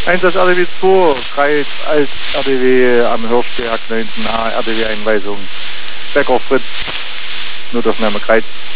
Einsatz RDW 2, Kreis als RDW am Hirschberg 19H, RDW-Einweisung. Becker Fritz, Notaufnahme Kreis.